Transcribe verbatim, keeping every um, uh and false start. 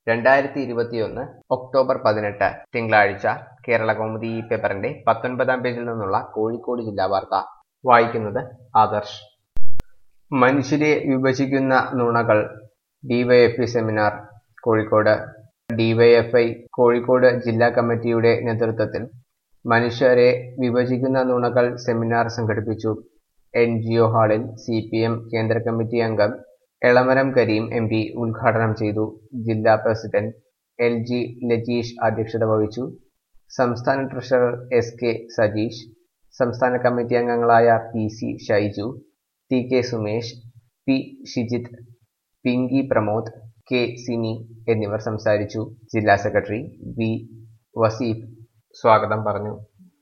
രണ്ടായിരത്തി ഇരുപത്തിയൊന്ന് ഒക്ടോബർ പതിനെട്ട് തിങ്കളാഴ്ച കേരളകൗമുദി ഈ പേപ്പറിന്റെ പത്തൊൻപതാം പേജിൽ നിന്നുള്ള കോഴിക്കോട് ജില്ലാ വാർത്ത വായിക്കുന്നത് ആദർശ്. മനുഷ്യരെ വിഭജിക്കുന്ന നുണകൾ DYFI seminar Kozhikode. DYFI Kozhikode ജില്ലാ കമ്മിറ്റിയുടെ നേതൃത്വത്തിൽ മനുഷ്യരെ വിഭജിക്കുന്ന നുണകൾ സെമിനാർ സംഘടിപ്പിച്ചു. എൻ ജി ഒ ഹാളിൽ സി പി എം കേന്ദ്ര കമ്മിറ്റി അംഗം എളമരം കരീം എം പി ഉദ്ഘാടനം ചെയ്തു. ജില്ലാ പ്രസിഡന്റ് എൽ ജി ലജീഷ് അധ്യക്ഷത വഹിച്ചു. സംസ്ഥാന ട്രഷറർ എസ് കെ സജീഷ്, സംസ്ഥാന കമ്മിറ്റി അംഗങ്ങളായ P C Shaiju, T K Sumesh, P Shijith, Pinki Pramod, K Sini എന്നിവർ സംസാരിച്ചു. ജില്ലാ സെക്രട്ടറി വി വസീഫ് സ്വാഗതം പറഞ്ഞു.